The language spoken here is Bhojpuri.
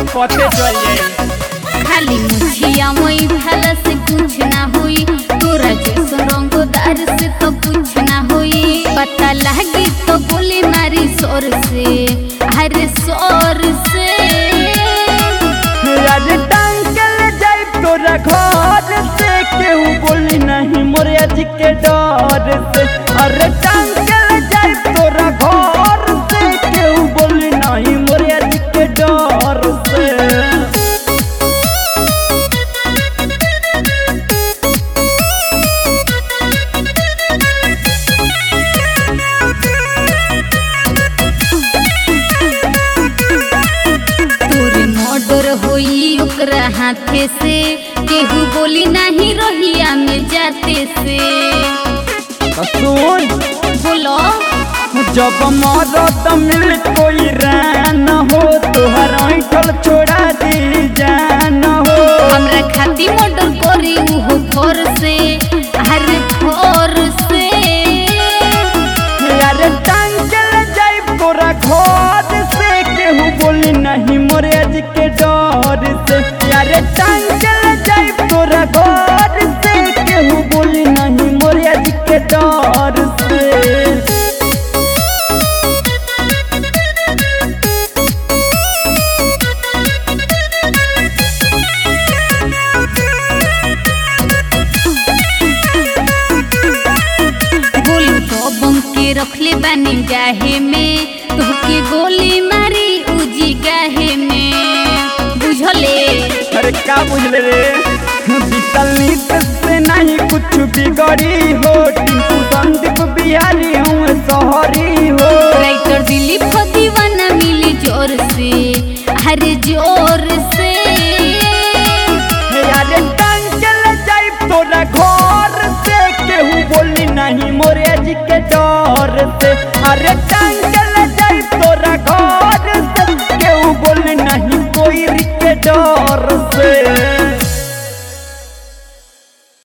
पते चल जाए। खाली मुछिया मोई भला से कुछ ना हुई, तोरा जैसा रंगदार से तो कुछ ना हुई। पता लगी तो गोली मारी शोर से, अरे शोर से। अरे टांग के ले जाए तोरा घर से, केहू बोली नहीं मोरे आज के डर से। अरे टांग के ले जाए तोरा घर से, केहू बोली नहीं मोरे आज के डर से। मर्डर होई ओकरा हाथे से, केहू बोली नहीं रहिया में जाते से। सुन बोलो जब मरद मिल कोई रान हो, तोहर ऐठल छोड़ा दी जान हो। हमरा खाती मर्डर करी उहो फोर से, अरे फोर से। अरे टांग के ले जाए तोरा घर से, केहू बोली नहीं मोरे आज के डर से। अरे टांग के ले जाए तोरा घर से, केहू बोली नहीं मोरे आज के डर से। के रखले बानी गाहे में, तोहके गोली मारी उजी गाहे में, बुझले। अरे का बुझले रे, बीतल नीत से नहीं कुछ बिगड़ी हो। टिंकू संदीप बिहारी हूँ शहरी हो। राइटर दिलीप को दीवाना मिली जोर से, अरे जोर से। अरे टांग के ले जाए तोरा घर से, केहू बोली नहीं मोरे आज के डर से। अरे टांग